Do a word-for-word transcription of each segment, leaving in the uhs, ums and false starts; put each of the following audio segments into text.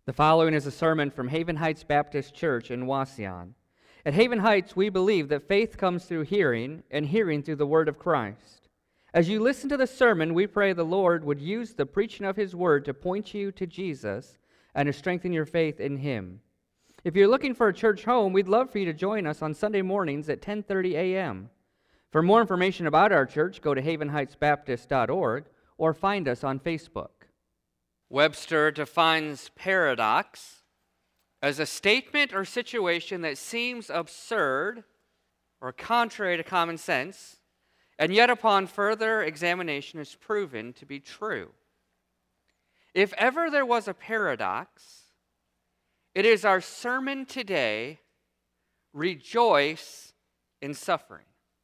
The following is a sermon from Haven Heights Baptist Church in Wauseon. At Haven Heights, we believe that faith comes through hearing, and hearing through the word of Christ. As you listen to the sermon, we pray the Lord would use the preaching of his word to point you to Jesus and to strengthen your faith in him. If you're looking for a church home, we'd love for you to join us on Sunday mornings at ten thirty a.m. For more information about our church, go to haven heights baptist dot org or find us on Facebook. Webster defines paradox as a statement or situation that seems absurd or contrary to common sense, and yet upon further examination is proven to be true. If ever there was a paradox, it is our sermon today, Rejoice in Suffering.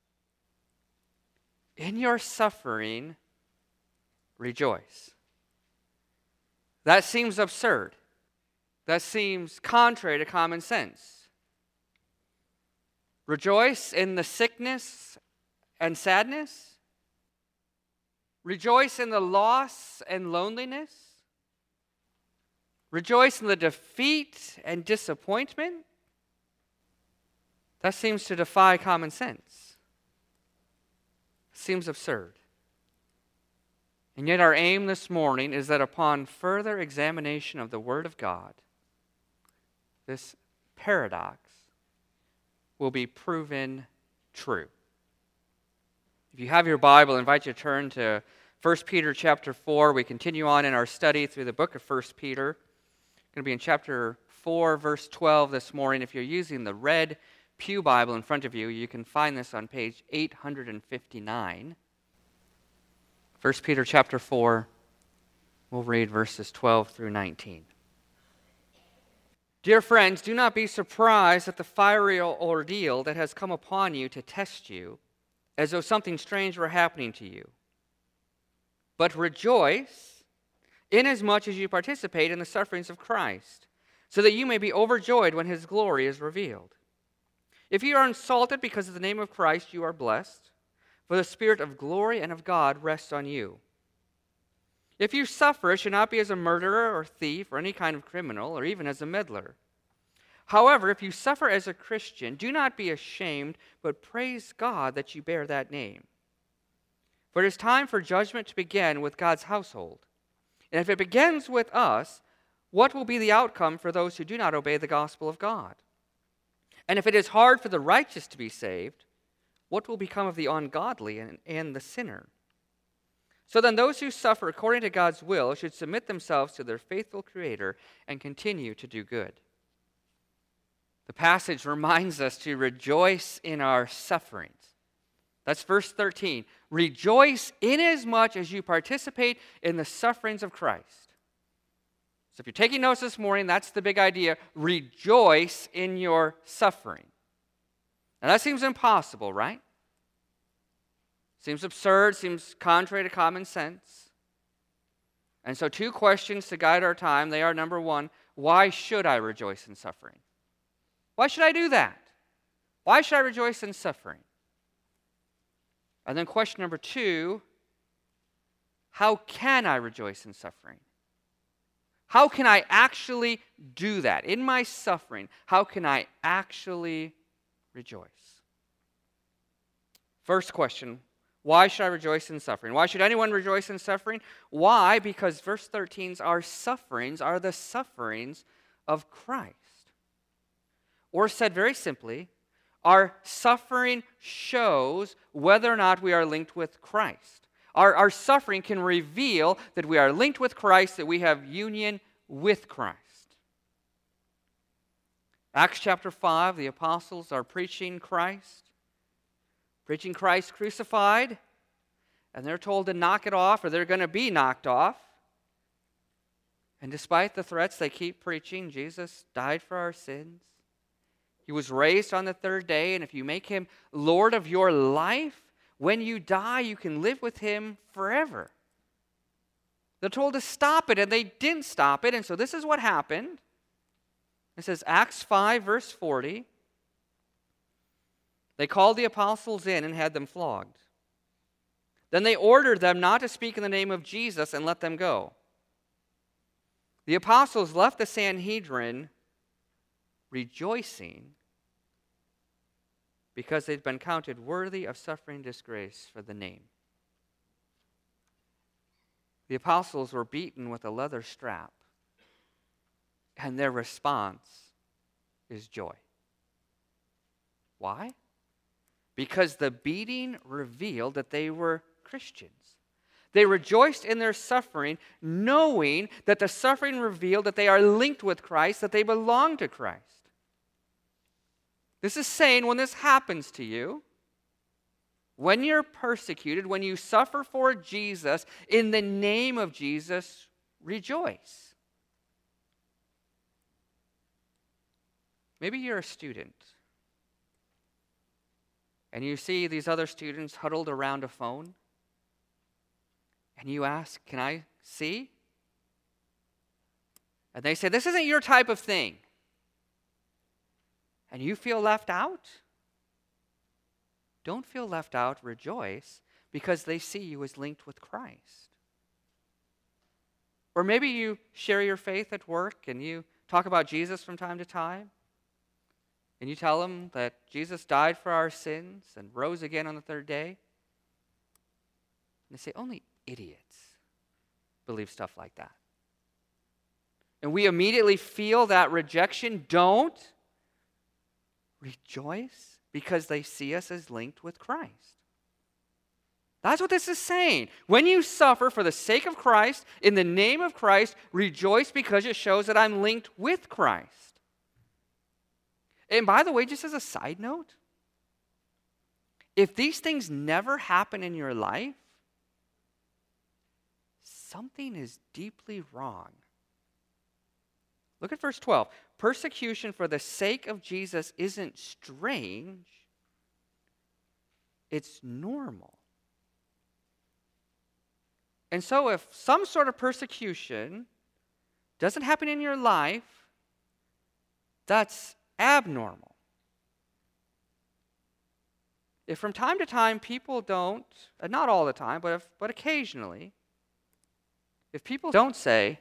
In your suffering, rejoice. That seems absurd. That seems contrary to common sense. Rejoice in the sickness and sadness. Rejoice in the loss and loneliness. Rejoice in the defeat and disappointment. That seems to defy common sense. Seems absurd. And yet our aim this morning is that upon further examination of the Word of God, this paradox will be proven true. If you have your Bible, I invite you to turn to First Peter chapter four. We continue on in our study through the book of First Peter. We're going to be in chapter four, verse twelve this morning. If you're using the red Pew Bible in front of you, you can find this on page eight fifty-nine. First Peter chapter four, we'll read verses twelve through nineteen. Dear friends, do not be surprised at the fiery ordeal that has come upon you to test you, as though something strange were happening to you. But rejoice, inasmuch as you participate in the sufferings of Christ, so that you may be overjoyed when his glory is revealed. If you are insulted because of the name of Christ, you are blessed, for the Spirit of glory and of God rests on you. If you suffer, it should not be as a murderer or thief or any kind of criminal or even as a meddler. However, if you suffer as a Christian, do not be ashamed, but praise God that you bear that name. For it is time for judgment to begin with God's household. And if it begins with us, what will be the outcome for those who do not obey the gospel of God? And if it is hard for the righteous to be saved, what will become of the ungodly and, and the sinner? So then those who suffer according to God's will should submit themselves to their faithful Creator and continue to do good. The passage reminds us to rejoice in our sufferings. That's verse thirteen. Rejoice inasmuch as you participate in the sufferings of Christ. So if you're taking notes this morning, that's the big idea. Rejoice in your suffering. Now that seems impossible, right? Seems absurd, seems contrary to common sense. And so two questions to guide our time. They are, number one, why should I rejoice in suffering? Why should I do that? Why should I rejoice in suffering? And then question number two, how can I rejoice in suffering? How can I actually do that? In my suffering, how can I actually rejoice? First question, why should I rejoice in suffering? Why should anyone rejoice in suffering? Why? Because verse thirteen, our sufferings are the sufferings of Christ. Or said very simply, our suffering shows whether or not we are linked with Christ. Our, our suffering can reveal that we are linked with Christ, that we have union with Christ. Acts chapter five, the apostles are preaching Christ. Preaching Christ crucified, and they're told to knock it off, or they're going to be knocked off. And despite the threats, they keep preaching. Jesus died for our sins. He was raised on the third day, and if you make him Lord of your life, when you die, you can live with him forever. They're told to stop it, and they didn't stop it, and so this is what happened. It says, Acts five, verse forty. They called the apostles in and had them flogged. Then they ordered them not to speak in the name of Jesus and let them go. The apostles left the Sanhedrin rejoicing because they'd been counted worthy of suffering disgrace for the name. The apostles were beaten with a leather strap, and their response is joy. Why? Because the beating revealed that they were Christians. They rejoiced in their suffering, knowing that the suffering revealed that they are linked with Christ, that they belong to Christ. This is saying when this happens to you, when you're persecuted, when you suffer for Jesus, in the name of Jesus, rejoice. Maybe you're a student, and you see these other students huddled around a phone, and you ask, can I see? And they say, this isn't your type of thing. And you feel left out? Don't feel left out, rejoice, because they see you as linked with Christ. Or maybe you share your faith at work and you talk about Jesus from time to time. And you tell them that Jesus died for our sins and rose again on the third day. And they say, only idiots believe stuff like that. And we immediately feel that rejection. Don't. Rejoice because they see us as linked with Christ. That's what this is saying. When you suffer for the sake of Christ, in the name of Christ, rejoice because it shows that I'm linked with Christ. And by the way, just as a side note, if these things never happen in your life, something is deeply wrong. Look at verse twelve. Persecution for the sake of Jesus isn't strange, it's normal. And so if some sort of persecution doesn't happen in your life, that's abnormal. If from time to time people don't, and not all the time, but, if, but occasionally, if people don't say,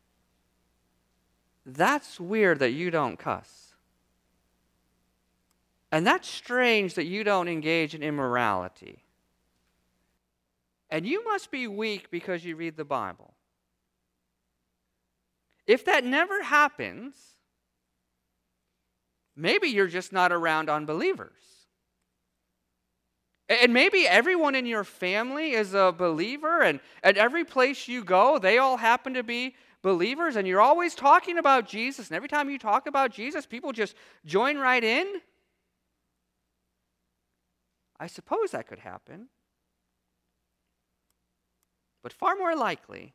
that's weird that you don't cuss. And that's strange that you don't engage in immorality. And you must be weak because you read the Bible. If that never happens, maybe you're just not around unbelievers. And maybe everyone in your family is a believer, and at every place you go, they all happen to be believers, and you're always talking about Jesus, and every time you talk about Jesus, people just join right in. I suppose that could happen. But far more likely,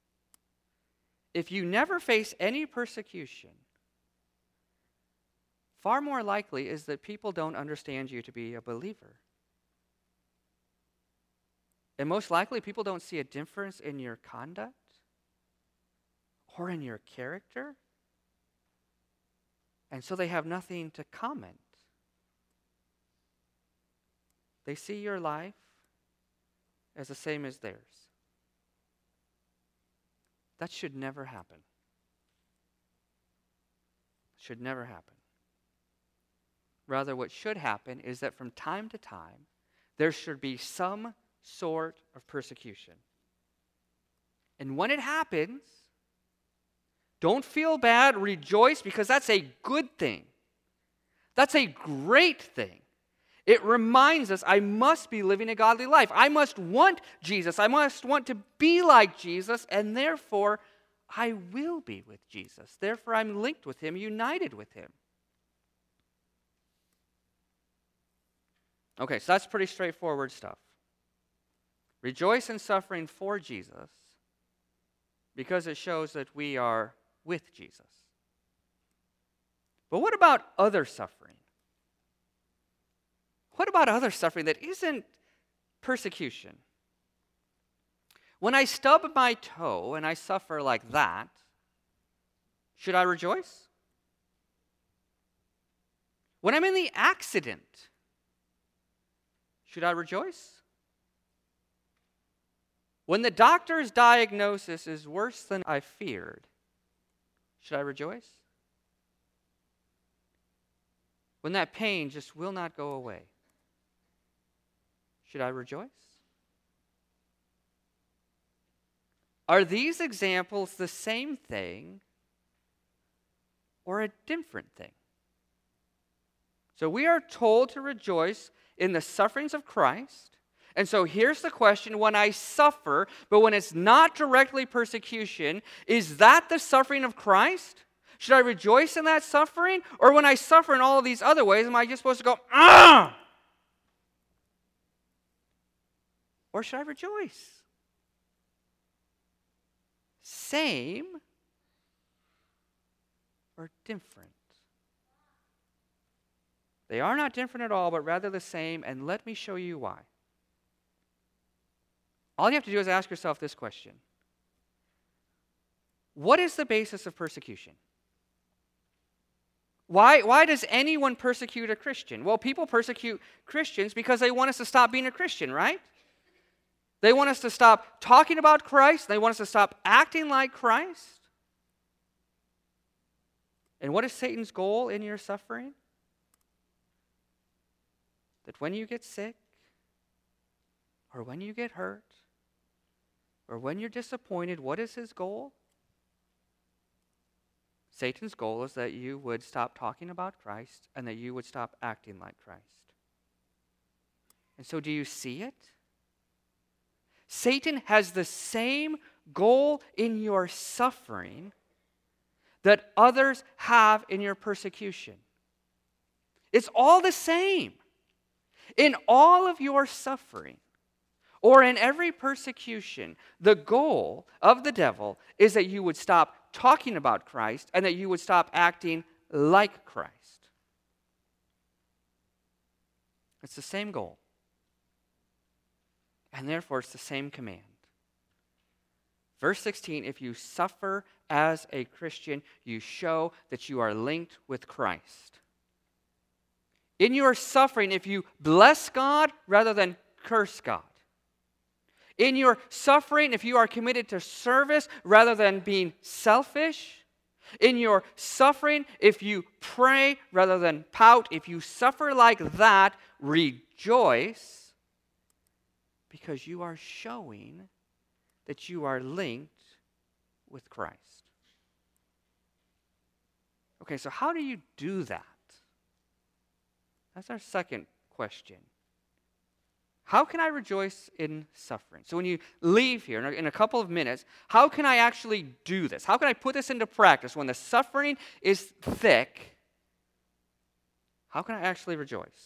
if you never face any persecution, far more likely is that people don't understand you to be a believer. And most likely, people don't see a difference in your conduct or in your character. And so they have nothing to comment. They see your life as the same as theirs. That should never happen. Should never happen. Rather, what should happen is that from time to time, there should be some sort of persecution. And when it happens, don't feel bad, rejoice, because that's a good thing. That's a great thing. It reminds us I must be living a godly life. I must want Jesus. I must want to be like Jesus, and therefore I will be with Jesus. Therefore I'm linked with him, united with him. Okay, so that's pretty straightforward stuff. Rejoice in suffering for Jesus because it shows that we are with Jesus. But what about other suffering? What about other suffering that isn't persecution? When I stub my toe and I suffer like that, should I rejoice? When I'm in the accident, should I rejoice? When the doctor's diagnosis is worse than I feared, Should I rejoice? When that pain just will not go away, should I rejoice? Are these examples the same thing or a different thing? So we are told to rejoice in the sufferings of Christ. And so here's the question: when I suffer, but when it's not directly persecution, is that the suffering of Christ? Should I rejoice in that suffering? Or when I suffer in all of these other ways, am I just supposed to go, ah? Or should I rejoice? Same or different? They are not different at all, but rather the same, and let me show you why. All you have to do is ask yourself this question: what is the basis of persecution? Why, why does anyone persecute a Christian? Well, people persecute Christians because they want us to stop being a Christian, right? They want us to stop talking about Christ. They want us to stop acting like Christ. And what is Satan's goal in your suffering? That when you get sick, or when you get hurt, or when you're disappointed, what is his goal? Satan's goal is that you would stop talking about Christ and that you would stop acting like Christ. And so do you see it? Satan has the same goal in your suffering that others have in your persecution. It's all the same. In all of your suffering, or in every persecution, the goal of the devil is that you would stop talking about Christ and that you would stop acting like Christ. It's the same goal. And therefore, it's the same command. Verse sixteen, if you suffer as a Christian, you show that you are linked with Christ. In your suffering, if you bless God rather than curse God. In your suffering, if you are committed to service rather than being selfish. In your suffering, if you pray rather than pout. If you suffer like that, rejoice, because you are showing that you are linked with Christ. Okay, so how do you do that? That's our second question. How can I rejoice in suffering? So when you leave here in a, in a couple of minutes, how can I actually do this? How can I put this into practice when the suffering is thick? How can I actually rejoice?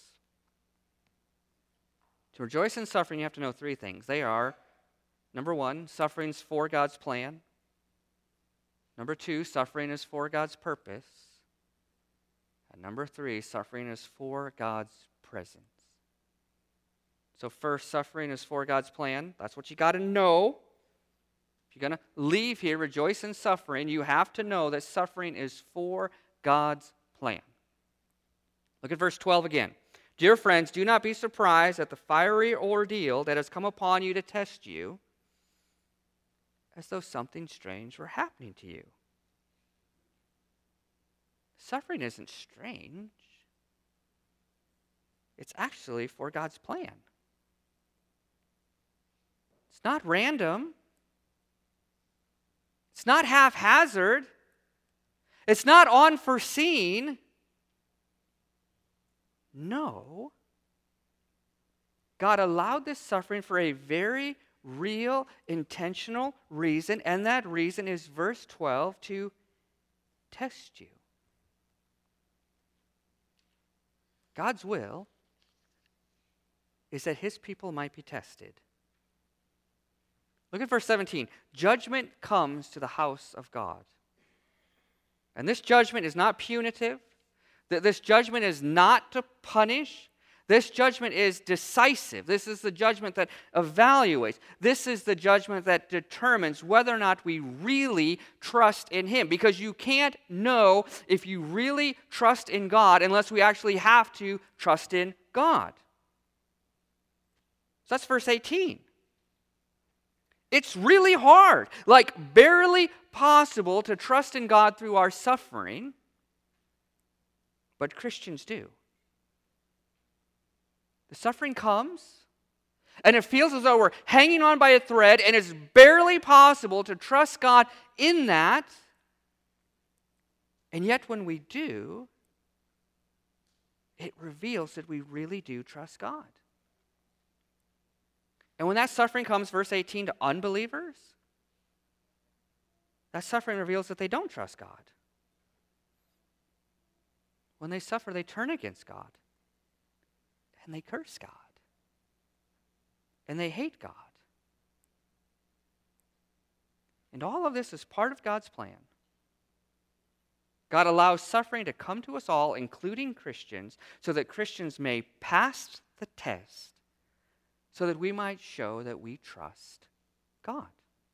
To rejoice in suffering, you have to know three things. They are, number one, suffering's for God's plan. Number two, suffering is for God's purpose. And number three, suffering is for God's presence. So first, suffering is for God's plan. That's what you got to know. If you're going to leave here, rejoice in suffering, you have to know that suffering is for God's plan. Look at verse twelve again. Dear friends, do not be surprised at the fiery ordeal that has come upon you to test you, as though something strange were happening to you. Suffering isn't strange. It's actually for God's plan. It's not random. It's not haphazard. It's not unforeseen. No. God allowed this suffering for a very real, intentional reason, and that reason is verse twelve, to test you. God's will is that his people might be tested. Look at verse seventeen. Judgment comes to the house of God. And this judgment is not punitive. This judgment is not to punish. This judgment is decisive. This is the judgment that evaluates. This is the judgment that determines whether or not we really trust in him. Because you can't know if you really trust in God unless we actually have to trust in God. So that's verse eighteen. It's really hard, like barely possible to trust in God through our suffering, but Christians do. The suffering comes, and it feels as though we're hanging on by a thread, and it's barely possible to trust God in that. And yet when we do, it reveals that we really do trust God. And when that suffering comes, verse eighteen, to unbelievers, that suffering reveals that they don't trust God. When they suffer, they turn against God. And they curse God. And they hate God. And all of this is part of God's plan. God allows suffering to come to us all, including Christians, so that Christians may pass the test, so that we might show that we trust God.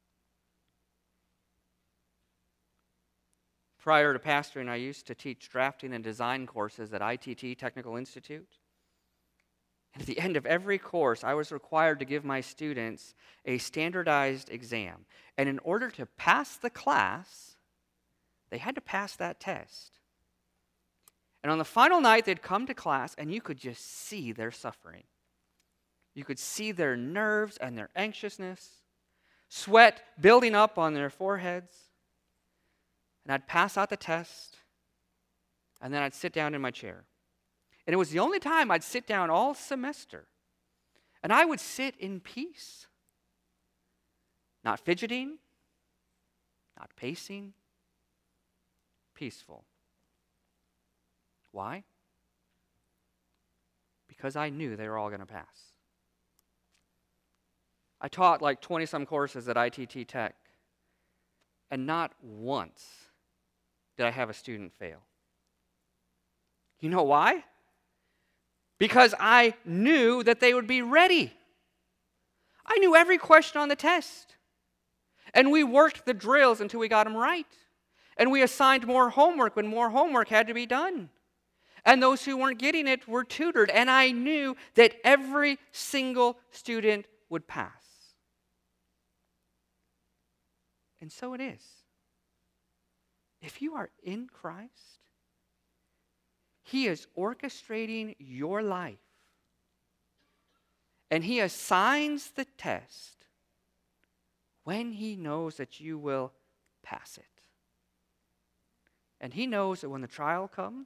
Prior to pastoring, I used to teach drafting and design courses at I T T Technical Institute. And at the end of every course, I was required to give my students a standardized exam. And in order to pass the class, they had to pass that test. And on the final night, they'd come to class, and you could just see their suffering. You could see their nerves and their anxiousness, sweat building up on their foreheads. And I'd pass out the test, and then I'd sit down in my chair. And it was the only time I'd sit down all semester. And I would sit in peace, not fidgeting, not pacing, peaceful. Why? Because I knew they were all going to pass. I taught like twenty-some courses at I T T Tech, and not once did I have a student fail. You know why? Because I knew that they would be ready. I knew every question on the test. And we worked the drills until we got them right. And we assigned more homework when more homework had to be done. And those who weren't getting it were tutored. And I knew that every single student would pass. And so it is. If you are in Christ, He is orchestrating your life. And He assigns the test when He knows that you will pass it. And He knows that when the trial comes,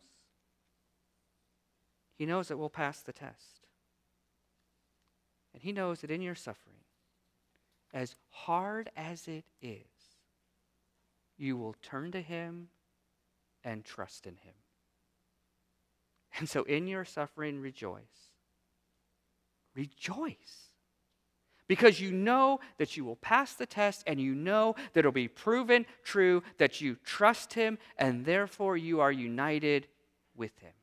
He knows that we'll pass the test. And He knows that in your suffering, as hard as it is, you will turn to Him and trust in Him. And so in your suffering, rejoice. Rejoice. Because you know that you will pass the test, and you know that it will be proven true that you trust Him, and therefore you are united with Him.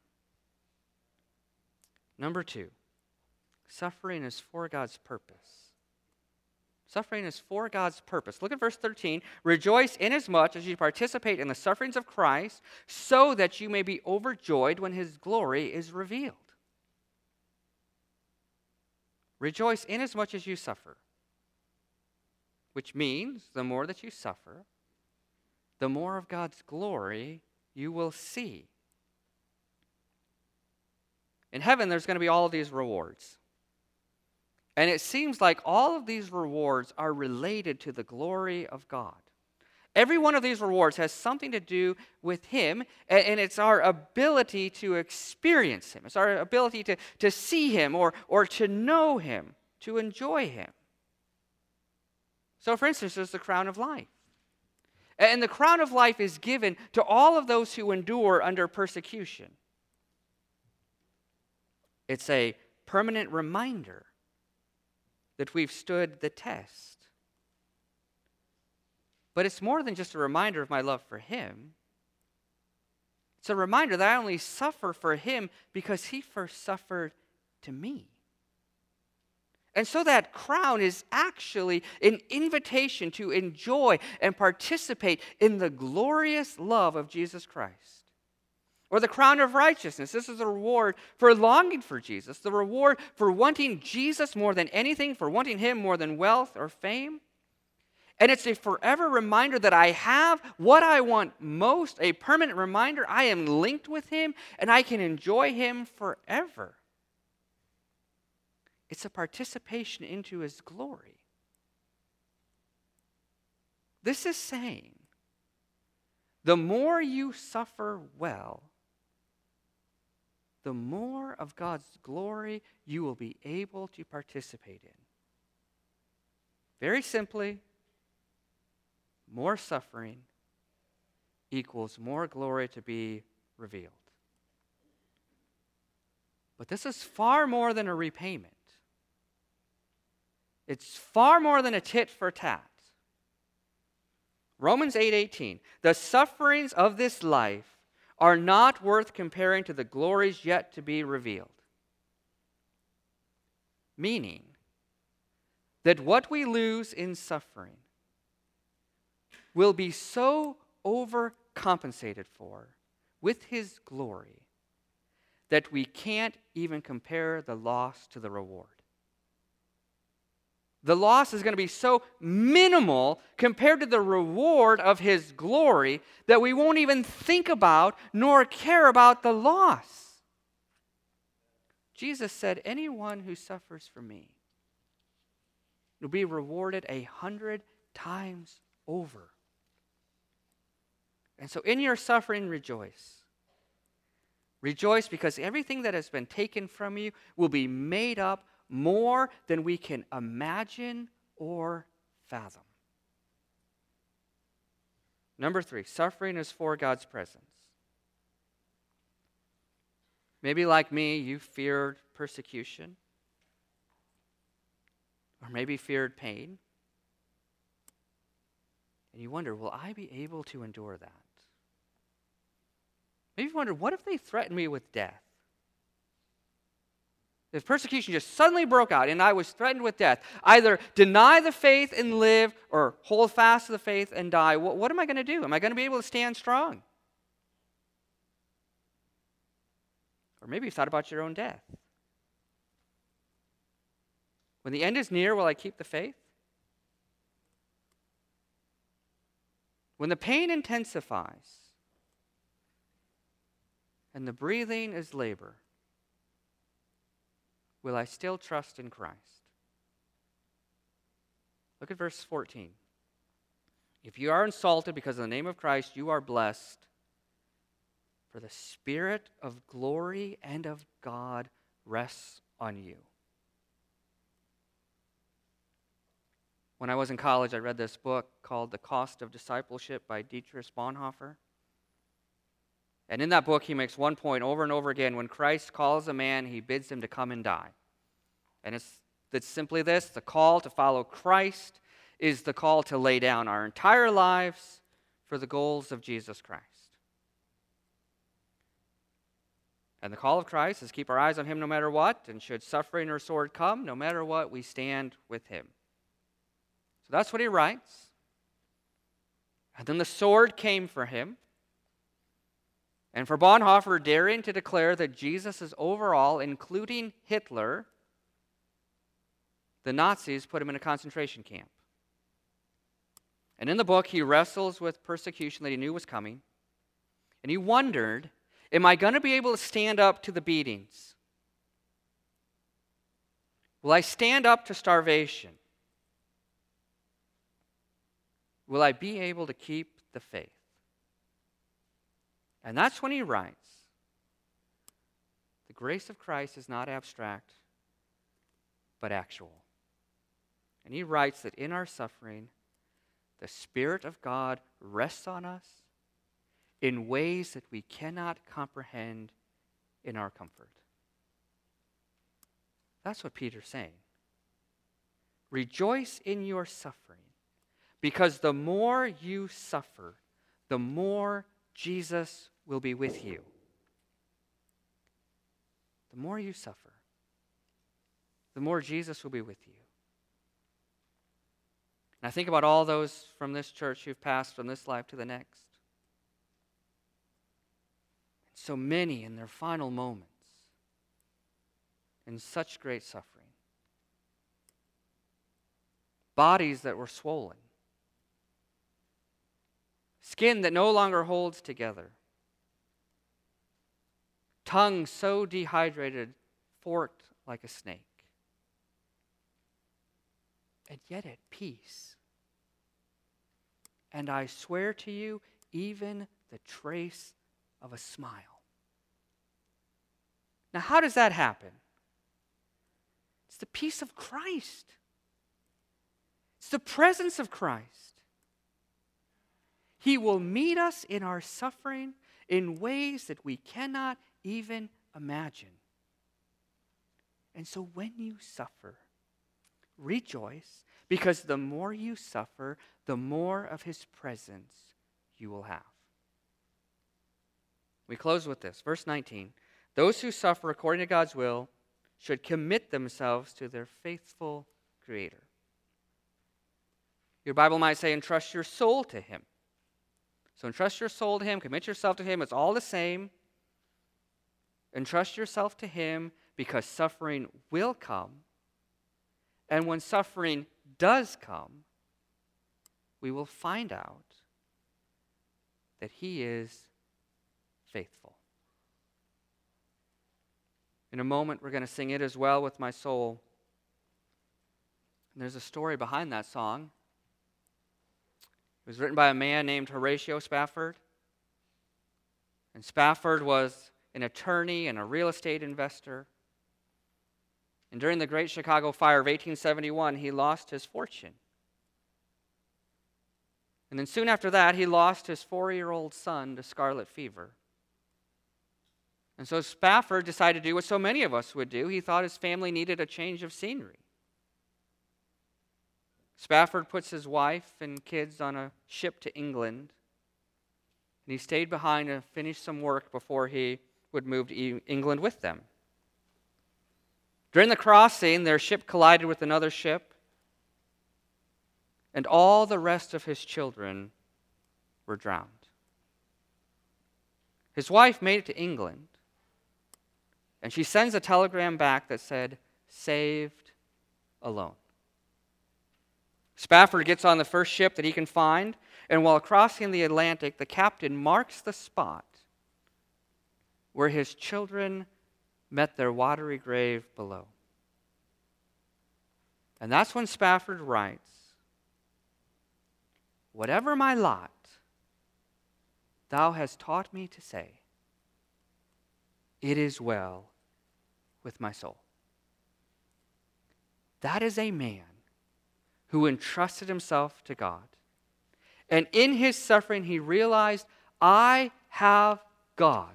Number two, suffering is for God's purpose. Suffering is for God's purpose. Look at verse thirteen. Rejoice inasmuch as you participate in the sufferings of Christ, so that you may be overjoyed when His glory is revealed. Rejoice inasmuch as you suffer. Which means the more that you suffer, the more of God's glory you will see. In heaven, there's going to be all of these rewards. And it seems like all of these rewards are related to the glory of God. Every one of these rewards has something to do with Him, and it's our ability to experience Him. It's our ability to, to see Him or, or to know Him, to enjoy Him. So, for instance, there's the crown of life. And the crown of life is given to all of those who endure under persecution. It's a permanent reminder that we've stood the test. But it's more than just a reminder of my love for Him. It's a reminder that I only suffer for Him because He first suffered to me. And so that crown is actually an invitation to enjoy and participate in the glorious love of Jesus Christ. Or the crown of righteousness. This is a reward for longing for Jesus. The reward for wanting Jesus more than anything, for wanting Him more than wealth or fame. And it's a forever reminder that I have what I want most, a permanent reminder I am linked with him and I can enjoy him forever. It's a participation into his glory. This is saying, the more you suffer well, the more of God's glory you will be able to participate in. Very simply, more suffering equals more glory to be revealed. But this is far more than a repayment. It's far more than a tit for tat. Romans eight eighteen, the sufferings of this life are not worth comparing to the glories yet to be revealed. Meaning that what we lose in suffering will be so overcompensated for with his glory that we can't even compare the loss to the reward. The loss is going to be so minimal compared to the reward of his glory that we won't even think about nor care about the loss. Jesus said, anyone who suffers for me will be rewarded a hundred times over. And so in your suffering, rejoice. Rejoice because everything that has been taken from you will be made up more than we can imagine or fathom. Number three, suffering is for God's presence. Maybe like me, you feared persecution, or maybe feared pain. And you wonder, will I be able to endure that? Maybe you wonder, what if they threaten me with death? If persecution just suddenly broke out and I was threatened with death, either deny the faith and live or hold fast to the faith and die, what, what am I going to do? Am I going to be able to stand strong? Or maybe you've thought about your own death. When the end is near, will I keep the faith? When the pain intensifies and the breathing is labor, will I still trust in Christ? Look at verse fourteen. If you are insulted because of the name of Christ, you are blessed, for the Spirit of glory and of God rests on you. When I was in college, I read this book called The Cost of Discipleship by Dietrich Bonhoeffer. And in that book, he makes one point over and over again. When Christ calls a man, he bids him to come and die. And it's, it's simply this: the call to follow Christ is the call to lay down our entire lives for the goals of Jesus Christ. And the call of Christ is keep our eyes on him no matter what, and should suffering or sword come, no matter what, we stand with him. So that's what he writes. And then the sword came for him. And for Bonhoeffer, daring to declare that Jesus is over all, including Hitler, the Nazis put him in a concentration camp. And in the book, he wrestles with persecution that he knew was coming. And he wondered, am I going to be able to stand up to the beatings? Will I stand up to starvation? Will I be able to keep the faith? And that's when he writes, the grace of Christ is not abstract, but actual. And he writes that in our suffering, the Spirit of God rests on us in ways that we cannot comprehend in our comfort. That's what Peter's saying. Rejoice in your suffering, because the more you suffer, the more Jesus will be with you. The more you suffer, the more Jesus will be with you. And I think about all those from this church who've passed from this life to the next. So many in their final moments, in such great suffering. Bodies that were swollen, skin that no longer holds together, tongue so dehydrated, forked like a snake, and yet at peace. And I swear to you, even the trace of a smile. Now, how does that happen? It's the peace of Christ. It's the presence of Christ. He will meet us in our suffering in ways that we cannot even imagine. And so when you suffer, rejoice, because the more you suffer, the more of His presence you will have. We close with this. Verse nineteen. Those who suffer according to God's will should commit themselves to their faithful Creator. Your Bible might say, entrust your soul to Him. So entrust your soul to Him, commit yourself to Him. It's all the same. Entrust yourself to Him because suffering will come. And when suffering does come, we will find out that He is faithful. In a moment, we're going to sing It Is Well With My Soul. And there's a story behind that song. It was written by a man named Horatio Spafford. And Spafford was an attorney and a real estate investor. And during the Great Chicago Fire of eighteen seventy-one, he lost his fortune. And then soon after that, he lost his four-year-old son to scarlet fever. And so Spafford decided to do what so many of us would do. He thought his family needed a change of scenery. Spafford puts his wife and kids on a ship to England. And he stayed behind to finish some work before he would move to England with them. During the crossing, their ship collided with another ship, and all the rest of his children were drowned. His wife made it to England, and she sends a telegram back that said, saved alone. Spafford gets on the first ship that he can find, and while crossing the Atlantic, the captain marks the spot where his children met their watery grave below. And that's when Spafford writes, whatever my lot, thou hast taught me to say, it is well with my soul. That is a man who entrusted himself to God. And in his suffering, he realized, I have God.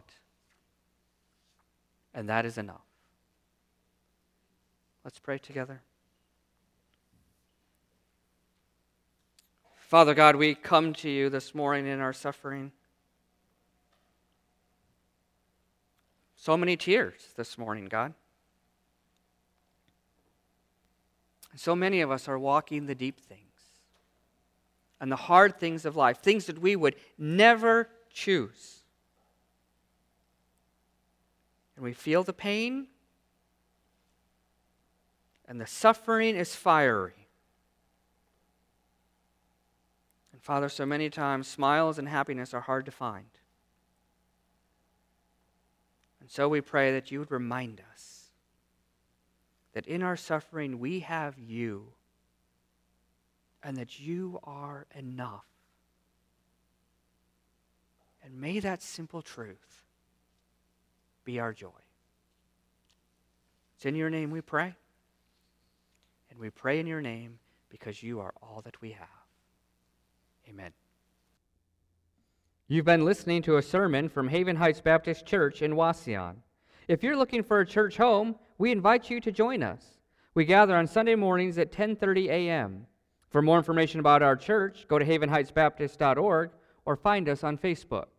And that is enough. Let's pray together. Father God, we come to you this morning in our suffering. So many tears this morning, God. So many of us are walking the deep things and the hard things of life, things that we would never choose. And we feel the pain, and the suffering is fiery. And Father, so many times smiles and happiness are hard to find. And so we pray that you would remind us that in our suffering we have you, and that you are enough. And may that simple truth be our joy. It's in your name we pray. And we pray in your name because you are all that we have. Amen. You've been listening to a sermon from Haven Heights Baptist Church in Wauseon. If you're looking for a church home, we invite you to join us. We gather on Sunday mornings at ten thirty a.m. For more information about our church, go to haven heights baptist dot org or find us on Facebook.